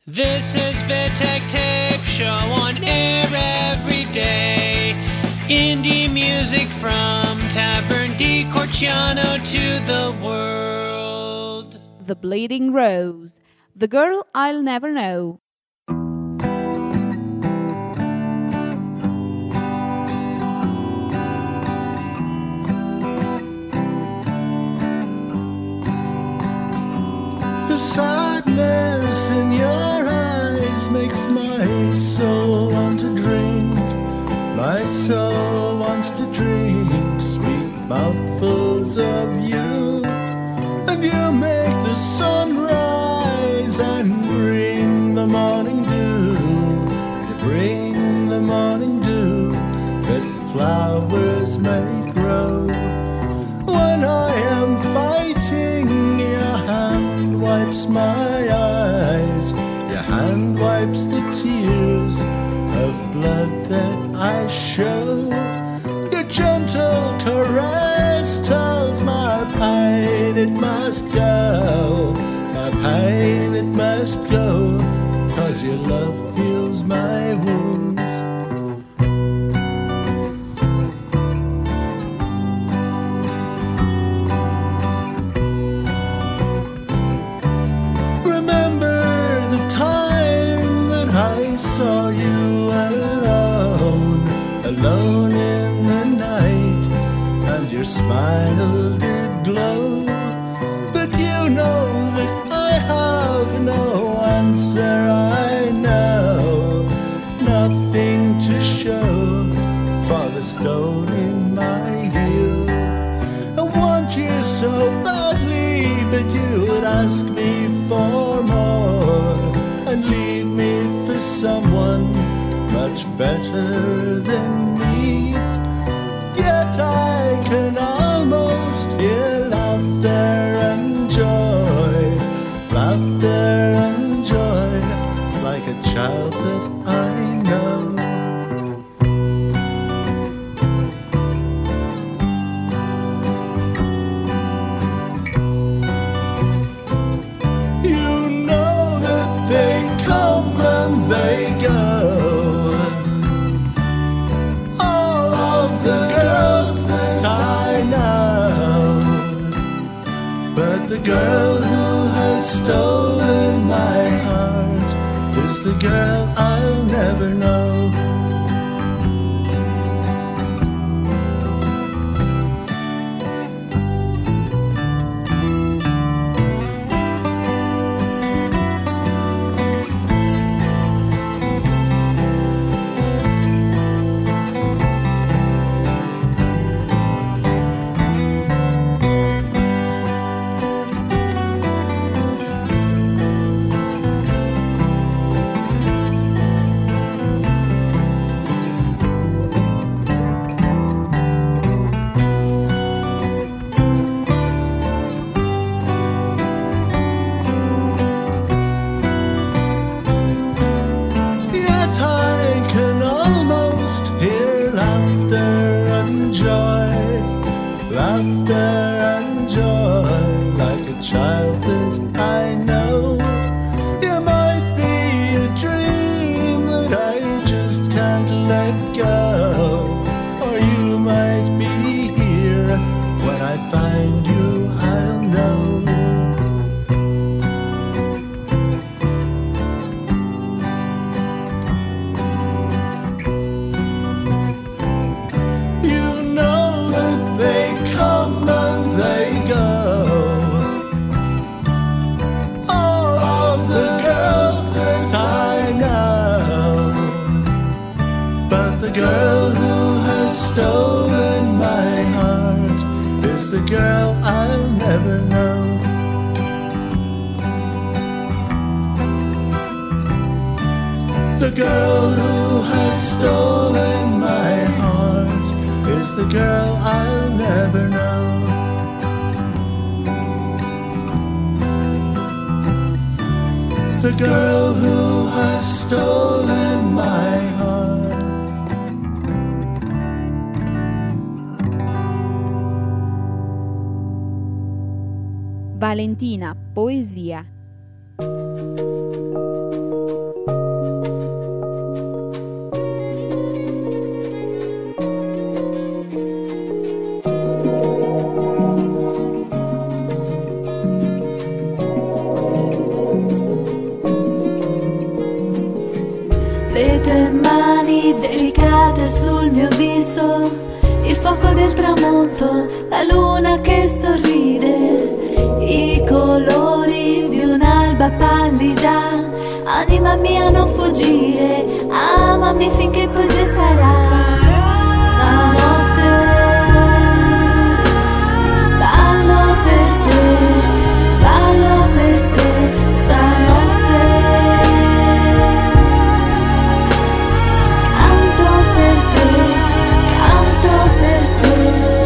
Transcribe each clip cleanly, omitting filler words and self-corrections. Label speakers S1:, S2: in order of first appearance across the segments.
S1: This is Vitek Tape Show on air every day. Indie music from Tavern di Corciano to the world.
S2: The Bleeding Rose, The Girl I'll Never Know.
S3: The sadness in your eyes makes my soul want to drink. My soul wants to drink sweet mouthfuls of you. And you make the sun rise and bring the morning dew. You bring the morning dew that flowers may grow. When I am fighting, your hand wipes my eyes. Your hand wipes the tears of blood that I show. Your gentle caress tells my pain it must go. My pain it must go, 'cause your love heals my wounds. Saw you alone in the night, and your smile did glow. But you know that I have no answer, I know nothing to show for the stone in my heel. I want you so badly, but you would ask me for more and leave me for someone much better than me. Yet I can almost hear laughter and joy, like a child that I know. They go, all of the girls that I know, but the girl who has stolen my heart is the girl I'll never know. Stolen my heart is the girl I'll never know. The girl who has stolen my heart is the girl I'll never know. The girl who has stolen my heart.
S2: Valentina, poesia.
S4: Le tue mani delicate sul mio viso, il fuoco del tramonto, la luna che sorride, i colori di un'alba pallida. Anima mia non fuggire, amami finché poesia sarà. Stanotte ballo per te, stanotte canto per te, canto per te.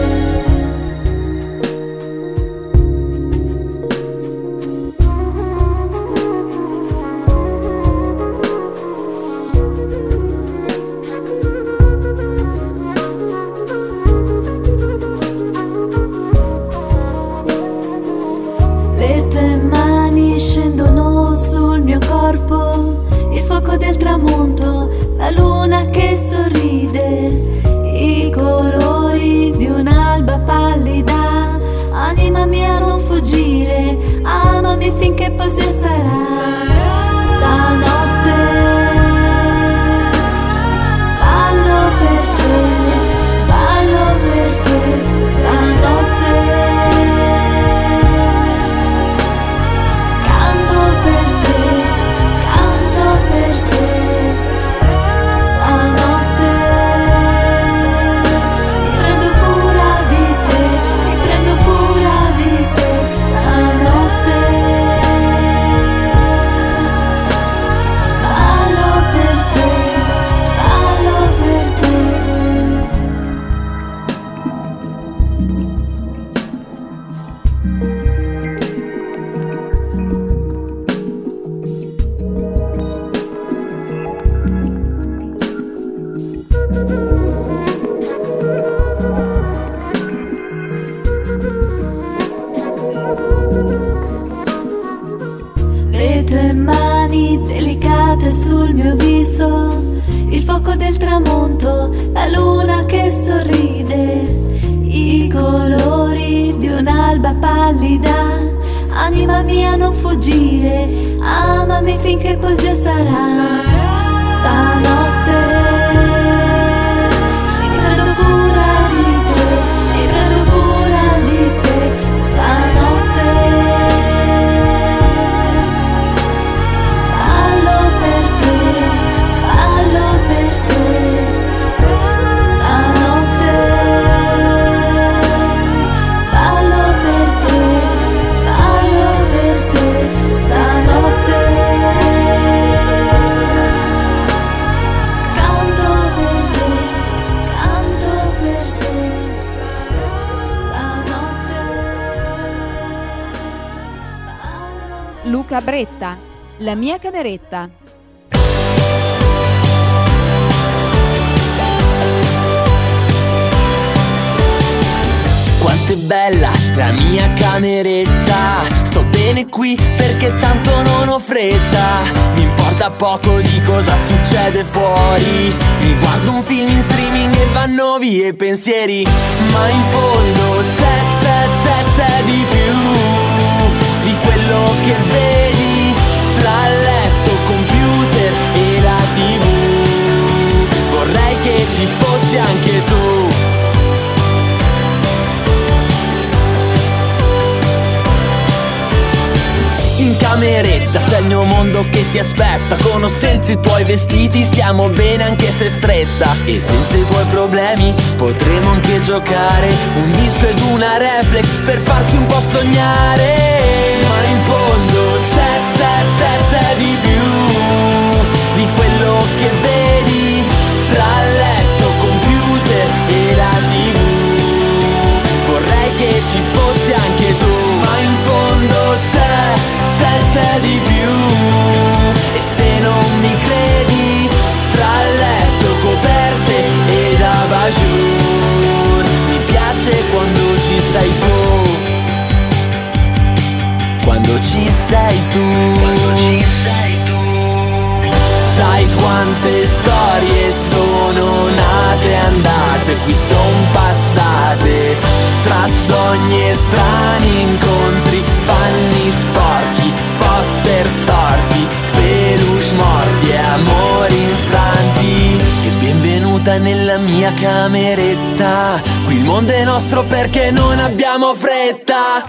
S4: Le tue mani scendono sul mio corpo, il fuoco del tramonto, la luna che sorride, i colori di un'alba pallida. Anima mia non fuggire, amami finché poesia sarà. Stanotte ballo per te, stanotte canto per te, canto per te. Stanotte mi prendo cura di te, mi prendo cura di te. Stanotte ballo per te, ballo per te. Le tue mani delicate sul mio viso, il fuoco del tramonto, la luna che sorride, i colori di un'alba pallida. Anima mia non fuggire, amami finché poesia sarà. Stanotte mi prendo cura di te, mi prendo cura di te. Stanotte ballo per te, ballo per te. Stanotte ballo per te, ballo per te. Stanotte canto per te, canto per te. Stanotte ballo.
S2: Luca Bretta, La mia cameretta.
S5: Quanto è bella la mia cameretta, sto bene qui perché tanto non ho fretta. Mi importa poco di cosa succede fuori, mi guardo un film in streaming e vanno via i pensieri. Ma in fondo c'è di più di quello che vedi tra letto, computer e la TV. Vorrei che ci fossi anche tu. In cameretta c'è il mio mondo che ti aspetta, con o senza i tuoi vestiti stiamo bene anche se stretta. E senza i tuoi problemi potremo anche giocare un disco ed una reflex per farci un po' sognare. Ma in fondo c'è di più di quello che vedi tra letto, computer e la TV. Vorrei che ci fossi anche tu. Ma in fondo c'è di più. E se non mi credi, tra letto, coperte ed abajur, mi piace quando ci sei tu. Quando ci sei tu. Sai quante storie sono nate e andate, qui son passate, tra sogni e strani incontri, panni sporchi, poster storti, peluche morti e amori infranti. vita nella mia cameretta. Qui il mondo è nostro perché non abbiamo fretta.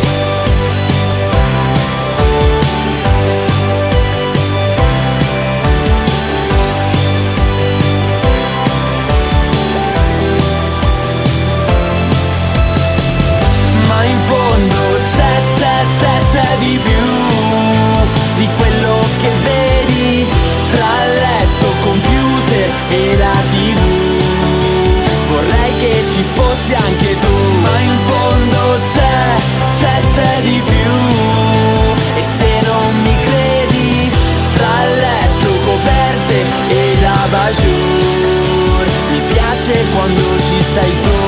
S5: Ma in fondo c'è di più di quello che vedi tra letto, computer e la TV. Vorrei che ci fossi anche tu, ma in fondo c'è di più. E se non mi credi, tra letto, coperte ed abajur, mi piace quando ci sei tu.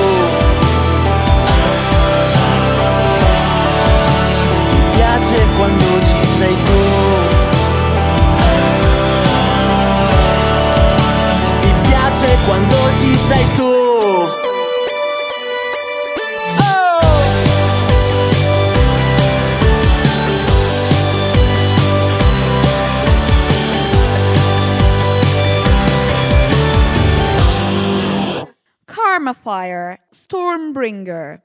S5: Mi piace quando ci sei tu. Mi piace quando ci sei tu.
S2: Karma Fire, Stormbringer.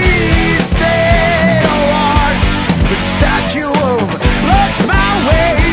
S3: Statue of lost my way.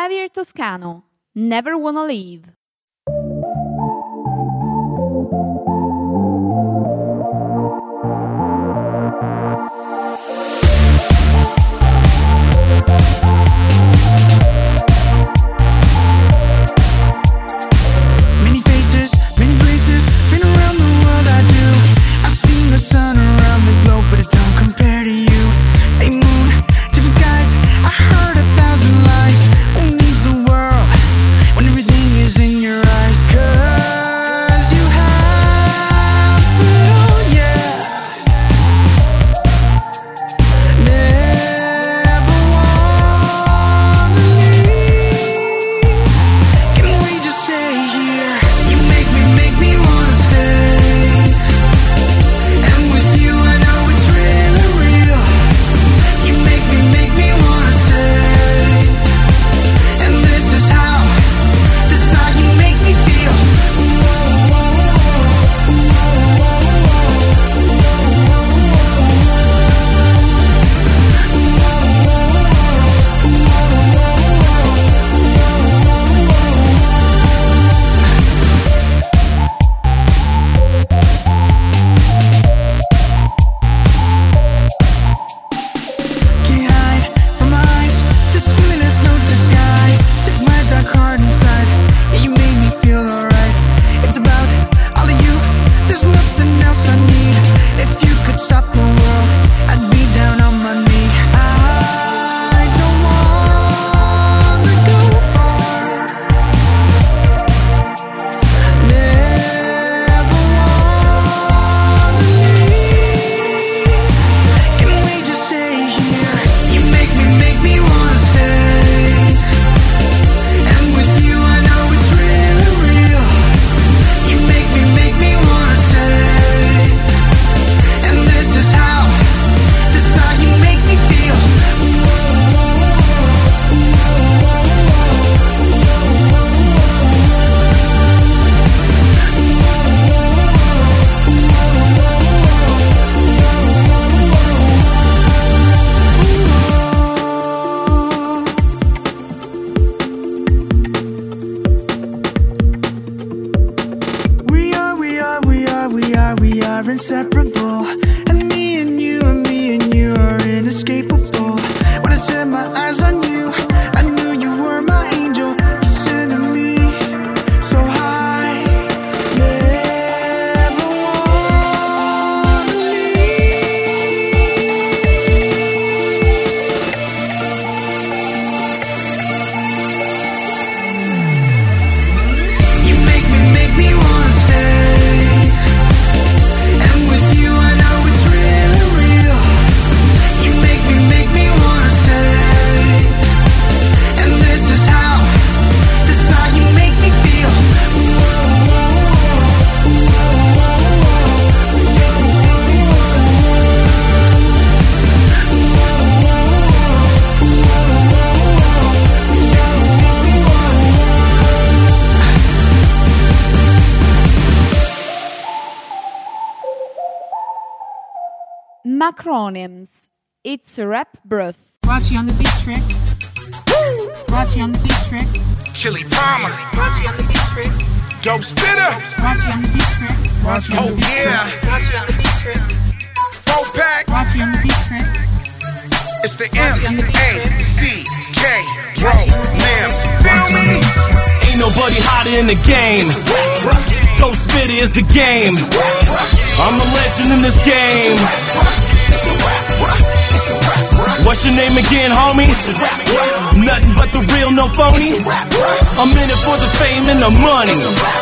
S2: Javier Toscano, Never Wanna Leave.
S6: Many faces, many places, been around the world I do. I've seen the sun around the globe, but it don't compare to you. Same moon, different skies, I heard 1,000 lies. Who needs the world when everything is in your eyes? 'Cause you have it all, yeah. Never wanna leave. Can we just stay here? You make me wanna stay. And with you I know it's really real. You make me wanna stay. And this is how you make me feel. Can't hide from my eyes. This feeling has no disguise. Took my dark heart inside. Yeah, you made me feel alright. It's about all of you. There's nothing else I need. If you could stop the world, I'd be down on my knee. I don't wanna go far. Never wanna leave. Can we just stay here? You make me wanna stay. And with you I know it's really real. You make me wanna stay. And this is how you make me feel. We are inseparable. And me and you are inescapable. When I set my eyes on you, I knew you were my angel. You sending me so high. Never wanna leave. You make me wanna stay. And with you I know it's really real. You make me wanna stay. And this is how you make me feel.
S2: Macronyms. It's a rap breath.
S7: Rachi on the beat trick. Rachi on the beat trick.
S8: Chili Palmer,
S7: Rachi on the beat trick.
S8: dope spitter.
S7: Rachi on the beat trick. Rachi on the
S8: Oh
S7: beat
S8: yeah,
S7: trick. Rachi on the beat trick.
S8: 4-pack.
S7: Rachi on the beat trick.
S8: It's the M-A-C-K Romance. Feel me?
S5: Ain't nobody hotter in the game. Dope Spitter is the game. I'm a legend in this game. What's your name again, homie? Nothing but the real, no phony. I'm in it for the fame and the money.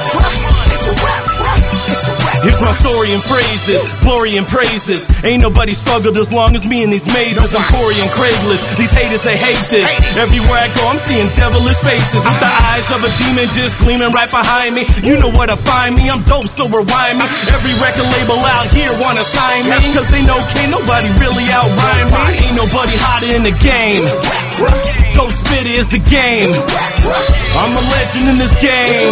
S5: Here's my story in phrases, glory and praises. Ain't nobody struggled as long as me in these mazes. I'm Corey and Craigslist. These haters, they hate this. Everywhere I go, I'm seeing devilish faces. With the eyes of a demon just gleaming right behind me. You know where to find me. I'm dope, so rewind me. Every record label out here wanna sign me. Cause they know can't nobody really outrhyme me. Ain't nobody hotter in the game. Dope Spitter is the game. I'm a legend in this game.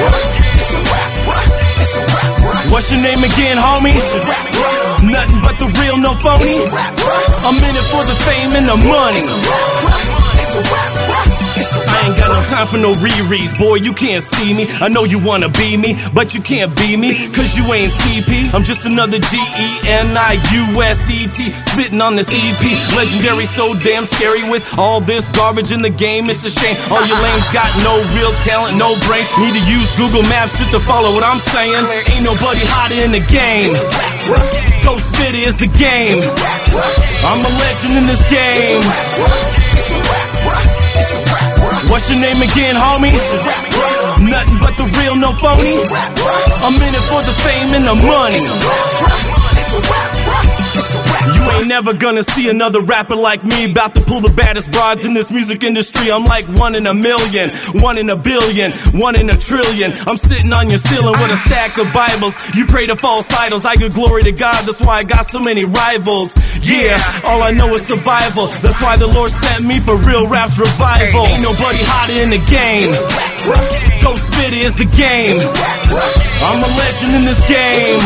S5: What's your name again, homie? Nothing but the real, no phony. I'm in it for the fame and the money.
S9: I ain't got no time for no rereads, boy, you can't see me. I know you wanna be me, but you can't be me, cause you ain't CP. I'm just another GENIUSET, spitting on this EP. Legendary, so damn scary with all this garbage in the game. It's a shame, all you lames got no real talent, no brain. Need to use Google Maps just to follow what I'm saying. Ain't nobody hotter in the game. Ghost Spitty is the game. I'm a legend in this game. What's your name again, homie? Nothing but the real, no phony. I'm in it for the fame and the money. You ain't never gonna see another rapper like me, about to pull the baddest broads in this music industry. I'm like 1 in a million, 1 in a billion, 1 in a trillion. I'm sitting on your ceiling with a stack of Bibles. You pray to false idols, I give glory to God, that's why I got so many rivals. Yeah, all I know is survival. That's why the Lord sent me for real rap's revival. Ain't nobody hotter in the game. Ghost Spitty is the game. I'm a legend in this game.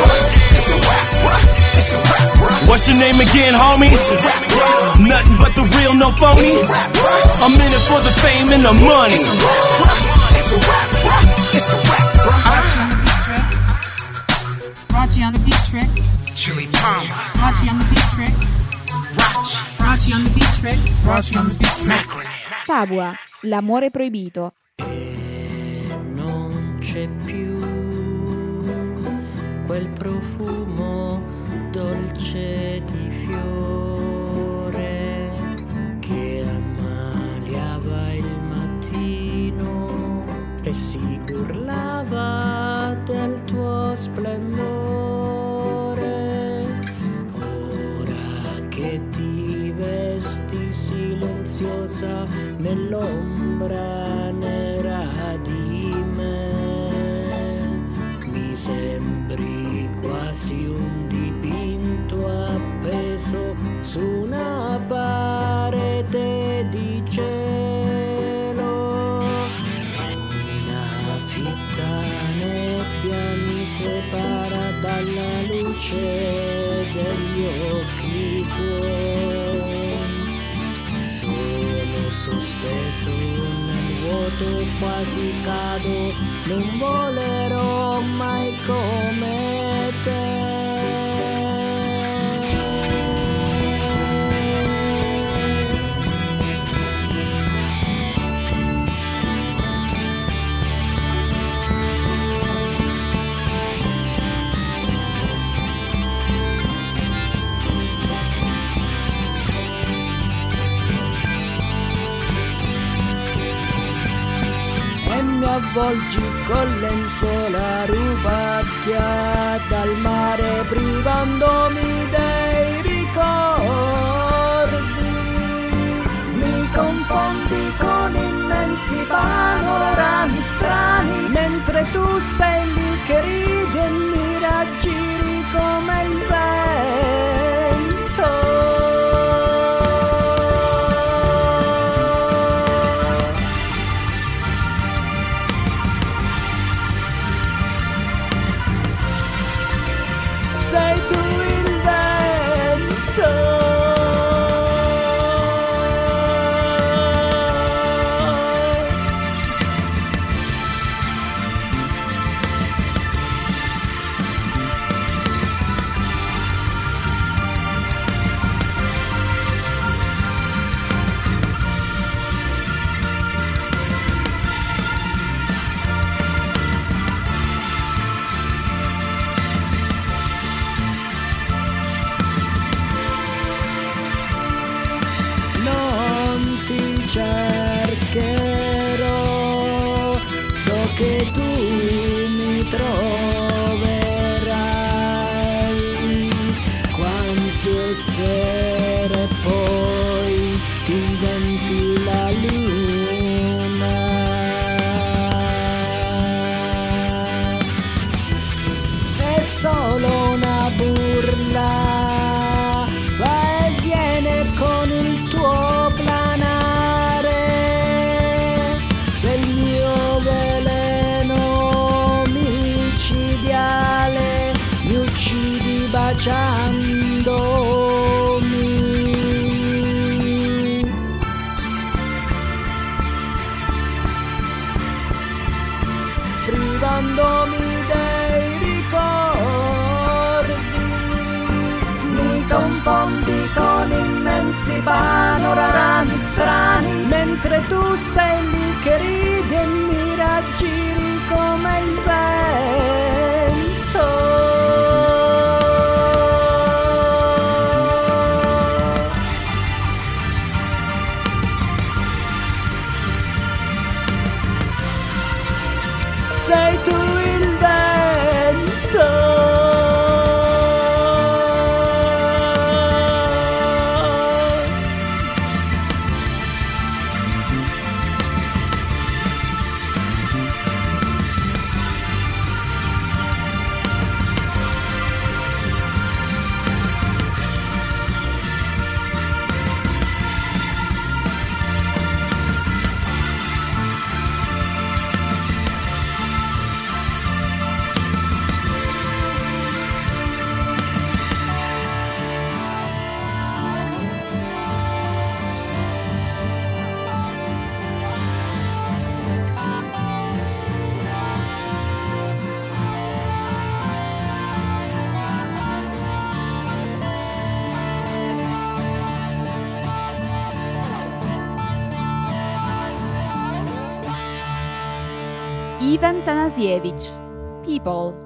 S9: What's your name again, homie? Nothing but the real, no phony. I'm in it for the fame and the money.
S7: Rachi on the beat trick.
S8: Chili Palmer.
S7: Rachi on the beat trick. Rachi on the beat trick. Rachi on the beat trick.
S8: Macronym.
S2: Tabua, l'amore proibito.
S10: Non c'è più quel profumo dolce di fiore che ammaliava il mattino e si burlava del tuo splendore. Ora che ti vesti silenziosa nell'ombra nera di me, mi sembri quasi un dipinto appeso su una parete di cielo. Una fitta nebbia mi separa dalla luce degli occhi tuoi. Sono sospeso nel vuoto, quasi cado, non volerò mai come te. E mi avvolgi con lenzuola rubacchia dal mare, privandomi dei ricordi. Mi confondi con immensi panorami strani, mentre tu sei lì che ridi e mi raggiri come il vento. Sei tu il vento. Cercherò, so che tu mi troverai, quante sere poi ti inventi la luna. È solo una burla, va e viene con il tuo planare. Se il mio veleno micidiale mi uccidi baciandomi. immensi panorami strani, mentre tu sei lì che ridi e mi raggiri come il vento. Sei tu il vento.
S2: Ivan Tanasiewicz, People.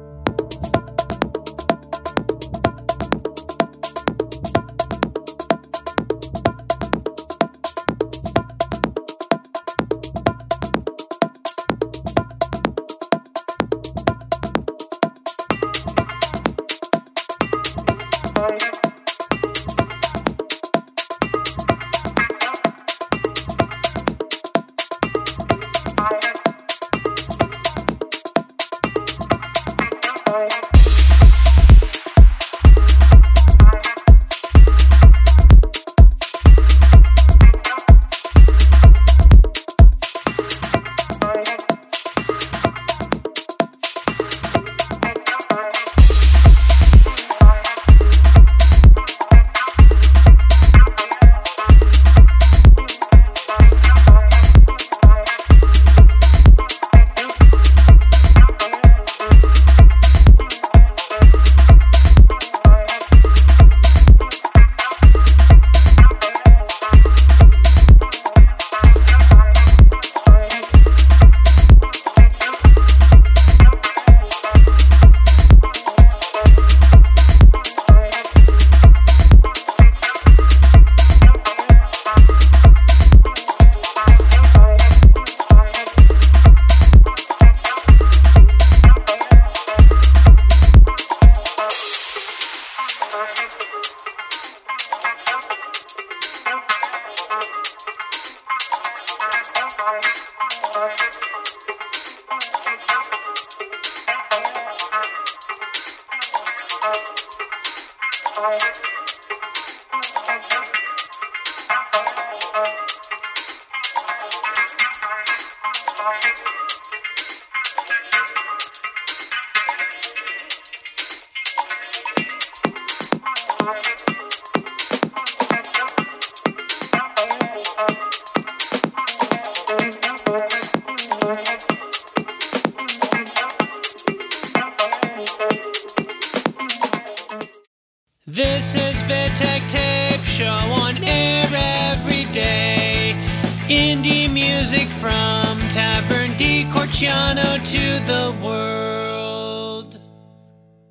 S1: This is Vitek Tape Show on air every day. Indie music from Tavern di Corciano to the world.